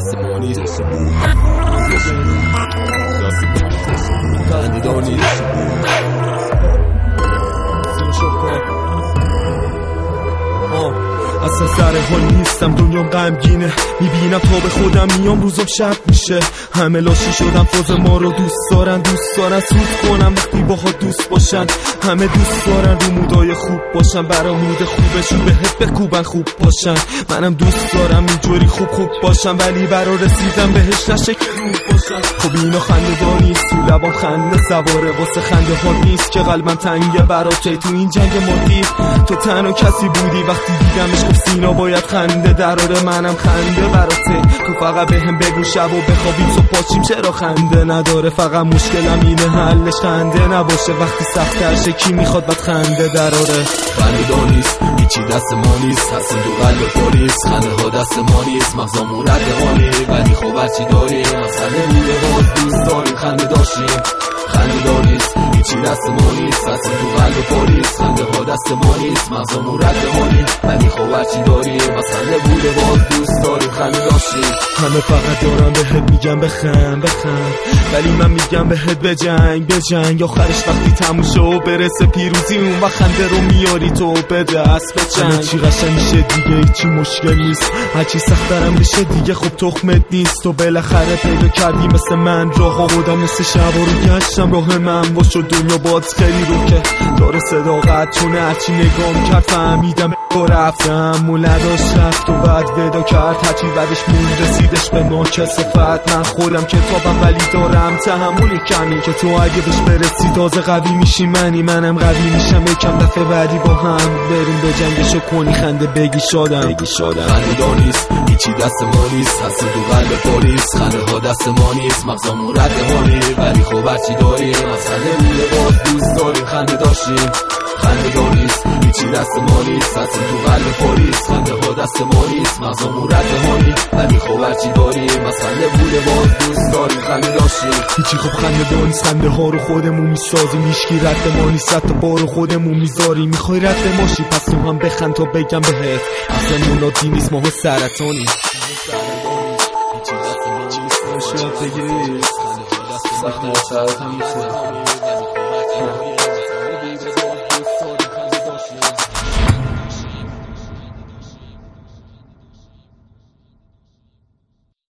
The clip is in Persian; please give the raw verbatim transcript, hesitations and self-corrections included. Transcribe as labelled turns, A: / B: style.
A: دست ما نیست، خنده دار نیست.
B: اصلا سر حال نیستم، دنیام غمگینه، میبینم تا به خودم میام روزم شب میشه. همه لاشی شدن، فاز ما رو دوست دارن، دوست دارن سود کنم وقتی باها دوست باشن. همه دوست دارن رو مودای خوب باشن، برا مود خوبشون بهت بکوبن خوب باشن. منم دوست دارم اینجوری خوب خوب باشم، ولی برا رسیدم بهش نشه که روب باشن. خب اینا خنده دار نیست، تو لبام خنده سواره، واسه خنده ها نیست که قلبم تنگه براته. تو این جنگ مادی تو تنها کسی بودی، وقتی دیدمش گفت سینا باید خنده دراره، منم خنده براته. تو فقط بهم بگو شب و بخوابیم صبح پاشیم چرا خنده نداره. فقط مشکلم اینه حلش خنده نباشه، وقتی سخت‌تر شه کی میخواد بد خنده دراره.
A: خنده دار نیست، هیچی دست ما نیست، هستیم تو قلب پلیس. خنده ها دست ما نیست، مغزامون رد مانی، ولی خب هرچی داریم مسئله بوده باز دوست داریم خنده داشتیم. خنده دار نیست، هیچی دست ما نیست، هستیم تو قلب پلیس. خنده ها دست ما نیست، مغزامون رد مانی، ولی خب هرچی داریم مسئله بوده باز دوست داریم خنده داشتیم.
B: همه فقط دارم بهت میگم بخند بخند، ولی من میگم بهت بجنگ بجنگ. آخرش وقتی تموم شه و برسه پیروزی، اون وقت خنده رو میاری تو به دست بچنگ. چی قشنگ میشه دیگه هیچی مشکل نیست، هرچی سخت ترم بشه دیگه خب تخمت نیست. تو بالاخره پیدا کردی مثل من راه خودم، مثل شب رو گشتم راه من با شد دنیا باد خیلی رو که داره صداقت چونه. هرچی نگام کرد فهمیدم تو رفتم مول نداشت رفت و بعد ودا کرد، هرچی بعدش مون رسیدش به ما کسافت. من خودم کتابم ولی دارم تحمل کمی که تو اگه بهش برسی تازه قوی میشی، منی منم قوی میشم. یکم دفعه بعدی با هم بریم به جنگشو کنی خنده بگی شادم بگی شادم.
A: خنده دار نیست، هیچی دست ما نیست، هستیم تو قلب پلیس. خنده ها دست ما نیست، مغزامون رد مانی، ولی خب هرچی داریم مسئله بوده باز دوست داریم خنده داشتیم. خنده دار نیست، هیچی دست ما نیست، هستیم تو قلب پلیس. خنده ها دست ما نیست، مغزامون رد مانی، ولی خب هرچی داریم مسئله بوده باز دوست داریم خنده داشتیم.
B: هیچی خب خنده دار نیست، خنده ها رو خودمون میسازیم، هیچکی رد ما نیست، صد تا بارو خودمون میذاریم. میخوای رد ماشی پس تو هم بخند تا بگم بهت اصلا منادی نیست، ماها سرطانی.
C: شاید بگیری سخت سرطان میشه.